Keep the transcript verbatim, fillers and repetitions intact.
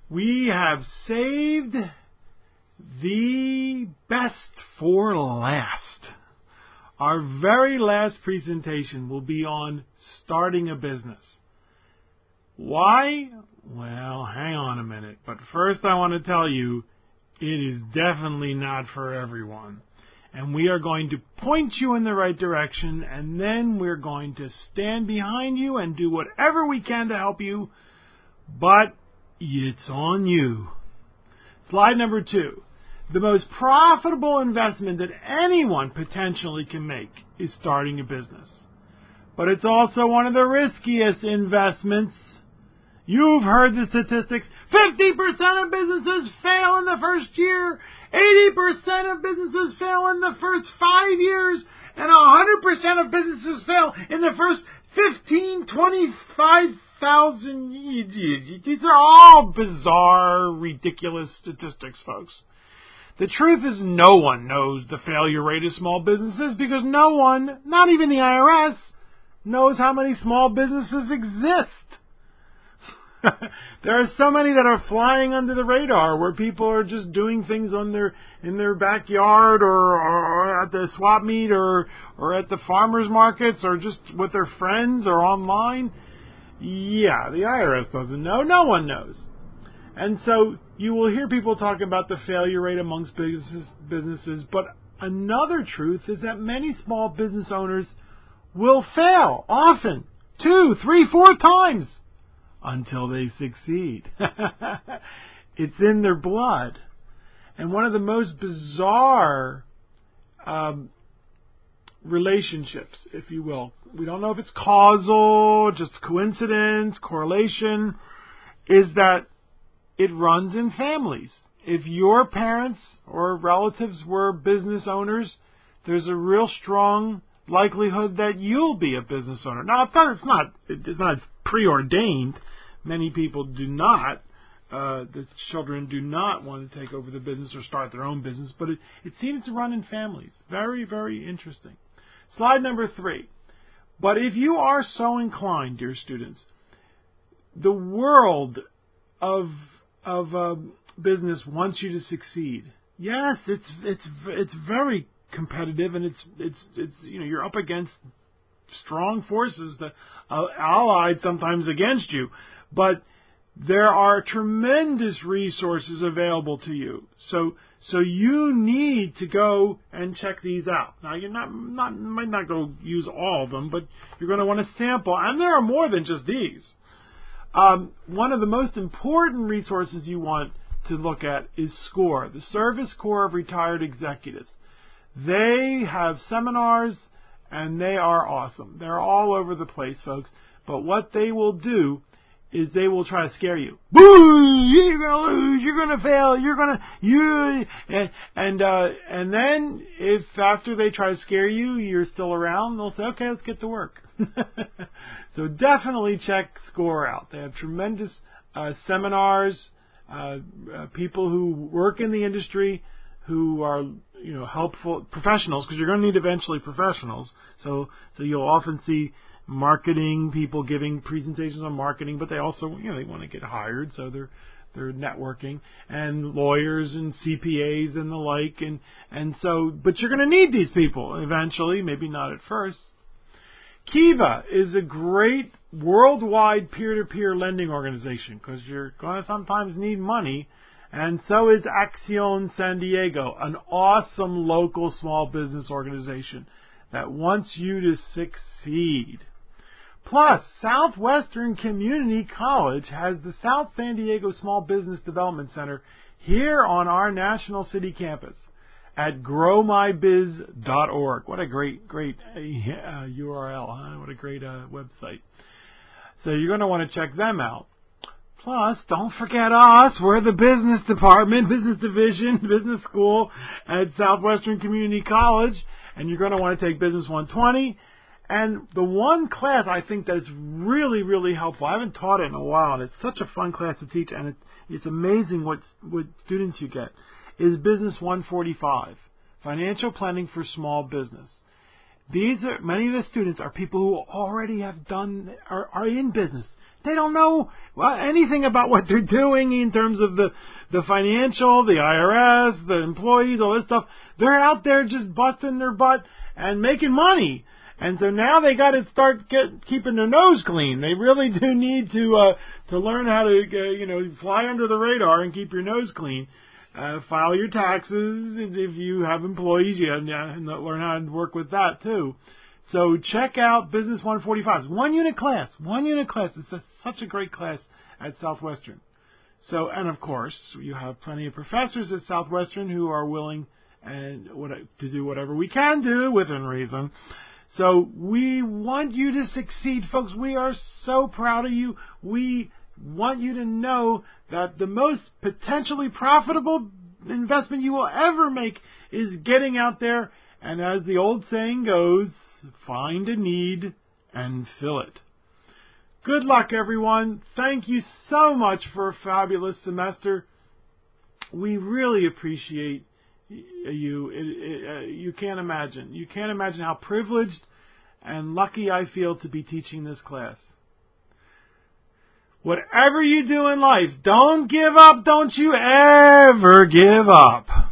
we have saved the best for last. Our very last presentation will be on starting a business. Why? Well, hang on a minute. But first I want to tell you, it is definitely not for everyone. And we are going to point you in the right direction, and then we're going to stand behind you and do whatever we can to help you. But it's on you. Slide number two. The most profitable investment that anyone potentially can make is starting a business. But it's also one of the riskiest investments. You've heard the statistics. fifty percent of businesses fail in the first year. eighty percent of businesses fail in the first five years. And one hundred percent of businesses fail in the first fifteen, twenty-five thousand years. These are all bizarre, ridiculous statistics, folks. The truth is no one knows the failure rate of small businesses because no one, not even the I R S, knows how many small businesses exist. There are so many that are flying under the radar where people are just doing things on their in their backyard or, or at the swap meet or, or at the farmers markets or just with their friends or online. Yeah, the I R S doesn't know. No one knows. And so you will hear people talk about the failure rate amongst businesses, businesses, but another truth is that many small business owners will fail often, two, three, four times until they succeed. It's in their blood. And one of the most bizarre um, relationships, if you will, we don't know if it's causal, just coincidence, correlation, is that it runs in families. If your parents or relatives were business owners, there's a real strong likelihood that you'll be a business owner. Now, it's not, it's not, it's not preordained. Many people do not. Uh, the children do not want to take over the business or start their own business, but it, it seems to run in families. Very, very interesting. Slide number three. But if you are so inclined, dear students, the world of of uh, business wants you to succeed. Yes, it's it's it's very competitive, and it's it's it's you know you're up against strong forces that uh, allied sometimes against you, but there are tremendous resources available to you. So so you need to go and check these out. Now you're not not might not go use all of them, but you're going to want to sample, and there are more than just these. Um, one of the most important resources you want to look at is SCORE, the Service Corps of Retired Executives. They have seminars, and they are awesome. They're all over the place, folks. But what they will do is they will try to scare you. Boo! You're gonna lose. You're gonna fail. You're gonna you and and, uh, and then if after they try to scare you, you're still around, they'll say, okay, let's get to work. So definitely check SCORE out. They have tremendous uh, seminars. Uh, uh, people who work in the industry, who are you know helpful professionals, because you're going to need eventually professionals. So so you'll often see marketing people giving presentations on marketing, but they also you know they want to get hired, so they're they're networking, and lawyers and C P As and the like, and and so but you're going to need these people eventually, maybe not at first. Kiva is a great worldwide peer-to-peer lending organization because you're going to sometimes need money, and so is Acción San Diego, an awesome local small business organization that wants you to succeed. Plus, Southwestern Community College has the South San Diego Small Business Development Center here on our National City campus at grow my biz dot org. What a great, great uh, U R L, huh? What a great uh, website. So you're going to want to check them out. Plus, don't forget us. We're the business department, business division, business school at Southwestern Community College. And you're going to want to take Business one twenty. And the one class I think that is really, really helpful, I haven't taught it in a while, and it's such a fun class to teach, and it, it's amazing what, what students you get, is Business one forty-five, Financial Planning for Small Business. These are, many of the students are people who already have done, are, are in business. They don't know well, anything about what they're doing in terms of the, the financial, the I R S, the employees, all this stuff. They're out there just busting their butt and making money. And so now they got to start get, keeping their nose clean. They really do need to uh, to learn how to uh, you know fly under the radar and keep your nose clean. Uh, file your taxes if you have employees. You have to learn how to work with that too. So check out Business one forty-five. It's one unit class. One unit class. It's a, such a great class at Southwestern. So and of course you have plenty of professors at Southwestern who are willing and what, to do whatever we can do within reason. So we want you to succeed, folks. We are so proud of you. We want you to know that the most potentially profitable investment you will ever make is getting out there and, as the old saying goes, find a need and fill it. Good luck, everyone. Thank you so much for a fabulous semester. We really appreciate you. It, it, uh, you can't imagine. You can't imagine how privileged and lucky I feel to be teaching this class. Whatever you do in life, don't give up. Don't you ever give up.